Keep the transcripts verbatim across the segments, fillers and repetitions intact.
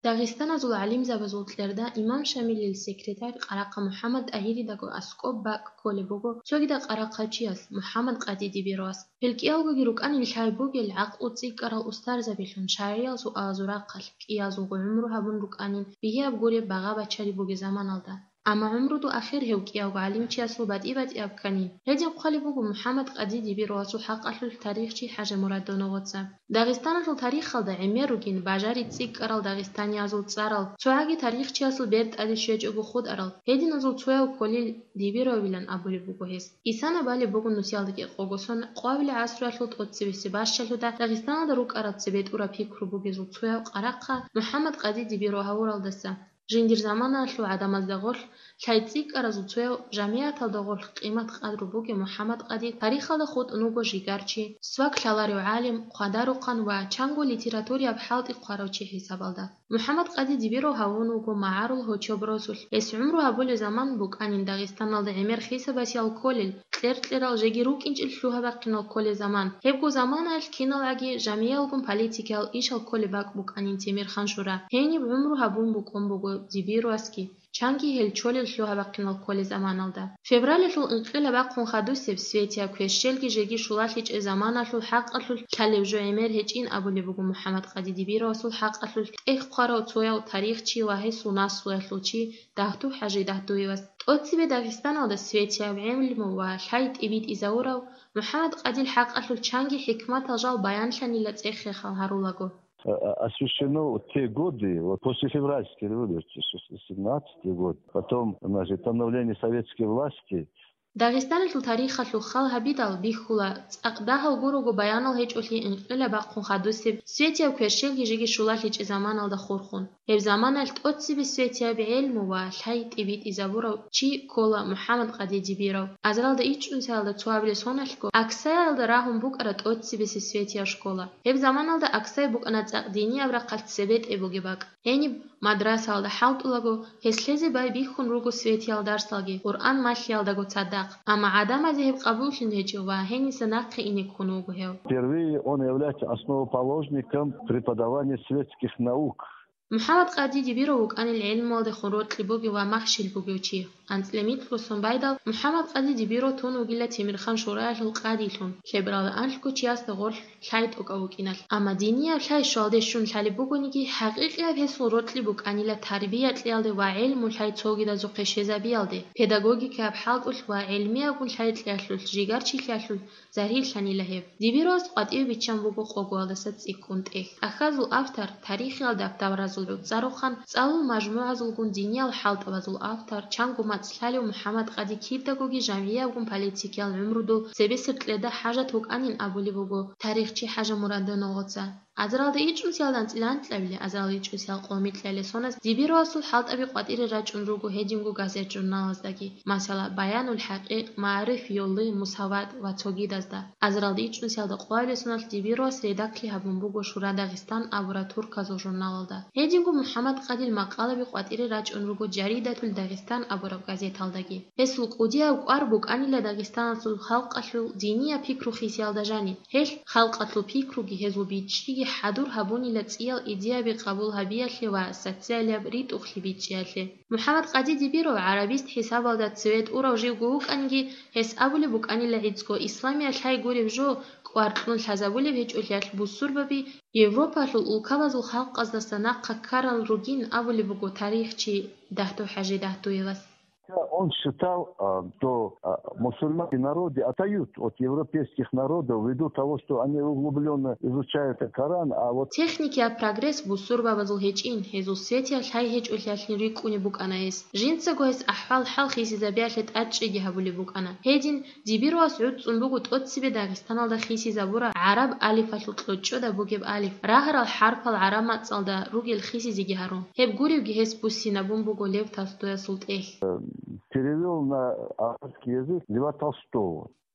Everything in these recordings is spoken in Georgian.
დაღესტანაზულ ალიმზაბაზულ წერდა იმამ შამილილ სეკრეტარ ყარაყა მუჰამად აჰირი დაგო ასკო ბაკ კოლებოგო ცოგიდა ყარაყაჩიას მუჰამად ყადიდი ბიროას ფელკიალგოგი რუკანი ლჰაიბოგელ აყუცი ყარალ უსტარზაბილონ შარიალსუ აზურაყალ ყიაზუღო უმრუ ჰაბუნ რუკანინ ბიჰაბ გურე ბაღა ბაჩარი ბუგე ზამანალდა ამა უმრუდუ ახერ ჰევკიავ ალიმჩიასლუ ბატი ბატი აბქანი ეჯენ ყალიბუგუ მუჰამად ყადიდი ბიროასუ ჰაყალულ თარიხჩი ჰაჟე მურადონოღოცა დაღესტანასულ თარიხალდა ემერუგინ ბაჟარი ციკ ყარალ დაღესტანი აზულ წარალ ცოაგი თარიხჩიასლუ ბერტ ადი შეჭუგუ ხუდ არალ ეჯენ აზულ ცოაუ კოლილ დიბიროვილან აბულიბუგუ ჰეს ისანა ბალი ბუგუ ნუსიალდიკი ყოგოსონ ყვავილე ასრალუ ტოცივისი ბაშალუ და დაღესტანადა რუკარაცე ბეტურა ფიქრუ ბუგეზულ ცოაუ ყარაყა მუჰამად ყადიდი ბირო ჰაურალდასა ჟინდირ ზამანალუ ადამაზ დაღოლ ლაიცი ყარაზუ ცოაუ ჟამიათალ დაღოლ ყიმათ ყადრუ ბუგე მუჰამად ყადი თარიხალდა ხუდ ნუგო ჟიგარჩი სვაკ ლალარი ალიმ ყადარუ ყან ვა ჩანგო ლიტერატური აბჰალტი ყარავჩი ჰესაბალდა მუჰამად ყადი დიბირო ჰავუნუგო მაარულ ჰოჩობროსულ ეს უმრუ აბოლე ზამან ბუკანინ დაღესტანალდა ემერ ხისაბასი ალკოლილ წერტლერალ ჟეგი რუკინჭილ შუჰაბაყინალ კოლე ზამან ჰებგო ზამანალ კინაлаги ჟამიალგუნ პოლიტიკალ იშალ კოლე ბაკ ბუკანინ თემირ ხანშურა ჰენი უმრუ ჰაბუნ ბუკონ ბუგო დიბიროასკი ჩანგი ჰელ ჩოლილ შუჰაბაყინალ კოლე ზამანალდა ფევრალელუ ინყილა ბაკუნ ხადუსებ სვეტია ქეშელგი ჟეგი შულალჰიჭ ზამანალუ ჰაყალუ ქალევჟო ემერ ჰეჭინ აბოლე ბუგო მუჰამად ყადი დიბიროასულ ჰაყალუ ეხ ყარო ცოяу თარიხჩი ვაჰესუ ნასუელუჩი დაჰტუ ჰაჟი დაჰტუ ევას ტოციბე დაღესტანალდა სვეტია ვემლიმო ვა ჰაით იბით იზაურავ მუჰამად ყადილ ჰაყალუ ჩანგი ჰიკმათალ ჟალ баяншаниლა цехе халхарулаго освещено те годы, вот после февральской революции, семнадцатый год, потом, значит, становление советской власти. داغستانلو تاریخلو خال هبیدال بیخولا اقداهل گروگو بیانال هیچ اولی انقلاب باقون خدوسب سویتیا و کرشل گیجی شولال هیچ زمانال دا خورخون هب زمانال تقصی به سویتیا به علم و الهی تبیت ازابورو چی کولا محمد قدیدی بیرو ازرال دا ایچ انسال دا توابل سونالکو اکسایل دا راهم بوک ارا تقصی به سویتیا شکولا هب زمانال دا اکسای بوک انا تقدینی ابرا قلت سبت ابوگی باک هنی مدرسه دا حالت اولاگو هسلزی بای بیخون روگو سویتیال درسالگی قرآن ماشیال دا گو تصدق اما عدم از هب قبول شنهجو و هنی سناق اینی کنوگو هاو Впервые он является основоположником преподавания светских наук. محمد قدیدی بیروک آن العلم مال خورد لیبوگی و مخشیل بوگیوچی انتلمیت لسون بایدال محمد قدیدی بیرو تون و گیلت تیمیر خان شورای القادیلون خبرال آنل کوچیاست غول خیت اوگاوکینال اما دینیا خی شالدشون خالی بوگونیگی حقیقی به خورد لیبوگ آنیلا تربیت لیالده و علم خی توگی دازو قشیزه بیالده پداگوگی که بحال و علمی اون خیت لیالول جیگر چی لیالول زهیل خانی لهب دیبیروز قدیو بیچم بوگو قوگوالده ست سیکونت اخ اخذو افتر تاریخی الدفتر زاروخان سالو مجموعه زلگون دینی الحالت وزل آفتر چنگو متسلالی و محمد قدی کیردگوگی جمعیه وگون پالیتیکیال عمرودو سبی سرطلده حاجه توک انین ابولی بگو تاریخ چی حاجه مرده نغوطه ازرال ده ایچ مسیال دانت لبلی ازرال ایچ مسیال قومیت لیلی سونز دیبیرو اصول حالت ابی قدیر رجون روگو هجینگو گازet جورنال ازدگی مثلا بیان الحقیق معرف یولی مساوات و توگید ازده ازرال ده ایچ مسیال ده قوایل سونز دیبیرو اس ریداکلی هبون بگو شورا داغستان ابورا ترک ازو جورنال الده هجینگو محمد قدیل مقاله بی قدیر رجون روگو جریده تول داغستان ابورا گازet الدگی هسل قودی او قاربوک انیل داغستان اصول خلق اصل دینی پیکرو خیسیال دجانی هل خلق اصل پیکرو گی هزو بیچی حضور هبوني لتسيال إديا بقبول هبيالي وستسالي بريد أخلي بيتشيالي محمد قديدي بيرو عربيست حساب الدات سويت أورا وجيو جوك أنجي هس أبولي بوك أني لعيدسكو إسلامي الحي قولي بجو قوارتلون الحزابولي بيج أوليات بوسور ببي يوروبا الأوكابز الخلق أزدا سناقا كارل روجين أبولي بوكو تاريخ چي دهتو حاجي دهتو يغس Он считал, что мусульманские народы отстают от европейских народов ввиду того, что они углубленно изучают Коран, а вот... Техники прогресс бусур бабазул хечин, хезул свети алхай хеч ульяхли рик уни бук анаис. Жинца гоис ахвал хал хиси забиахлет атчиги хабули бук ана. Хедин дибиру асуд цунбугут от себе Дагестаналда хиси забура араб алиф атлутлучо да бугеб алиф. Рахар алхарф аларама цалда ругел хиси зиги харун. Хеб гурив гихес пуссина бумбугу лев тастоя султ эх. Перевел на арабский язык Льва Толстого.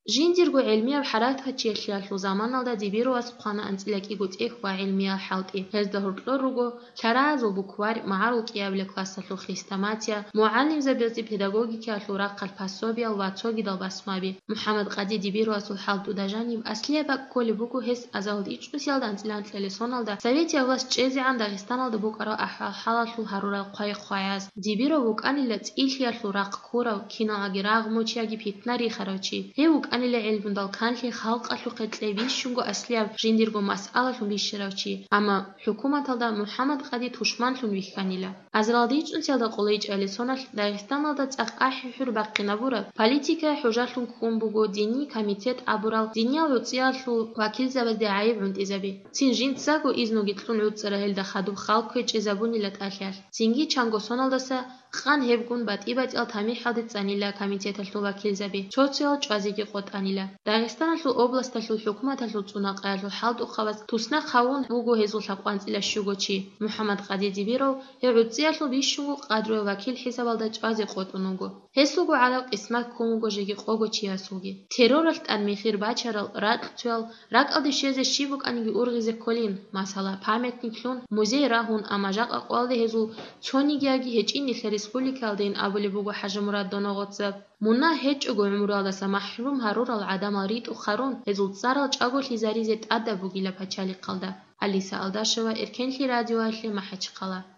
ჟინდირგო ილმია ბჰარათა ჩიეშიალუ ზამანალდა დიბიროას ყანა ანწილაკი გუწიხვა ილმია ჰალტი ჰეზდა ჰურტლორუგო ჩარაზო ბუქვარი მაარულ კიავლე კლასალუ ხისტამატია მუალიმ ზაბიოზი პედაგოგიკა ლურა ყალფასობია ვაცოგი დალბასმაბი მუჰამად ყადი დიბიროასუ ჰალტუ დაჟანი ასლიება კოლი ბუგუ ჰეს აზალდი იჭუსიალდა ანწილანტლელი სონალდა სავიეტია ვლას ჭეზე ან დაღესტანალდა ბუკარო აჰა ჰალალუ ჰარურა ყაი ყაიას დიბირო ვუკანილა წილხიალუ რა ყქურა კინაგი რაღმოჩიაგი ფიტნარი ხაროჩი ჰევუკ ანილე ელბუნდალ ქანხი ხალყალუ ყეტლევი შუნგო ასლია ჟინდირგო მასალალუ მიშერავჩი ამა ჰუკუმატალდა მუჰამად ყადი თუშმანლუ ვიხანილა აზრალდი იჭუსიალდა ყოლეიჭ ელი სონალ დაღესტანალდა წახ აჰი ჰურ ბაყინაბურა პოლიტიკა ჰუჟალუ კუმბუგო დინი комитет абурал диньял уциалу вакил забазде айб унтизаби цин жинцагу изнуги тлун уцара хелда хаду халкы чезабунила тахял цинги чанго соналдаса хан хевгун батибат ал тами хади цанила комитеталу вакил заби социал чвазиги qotанила дагестаналу областалу хукуматалу цунақалу халду хавас тусна хавун бугу хезул хақванцила шугочи мухаммад қади дибиров хевуциалу бишугу қадру вакил хисабалда чвази qotунугу хесугу ала қисмат кумугу жиги қогочи асуги терроралт ан михир бачарал рaqtual рaqалди шезе шибук аниги ургизе колин масала памятниклун музей рахун амажақ ақвалди хезул чонигяги хечини республикалдин абули бугу хажмурад доногоцаб муна хеч угу умураласа маҳрум ҳарурал адамарит ухарун хезул царал чагули заризет ада бугила пачали қалда алиса алдашева эркенли радиоали маҳачқала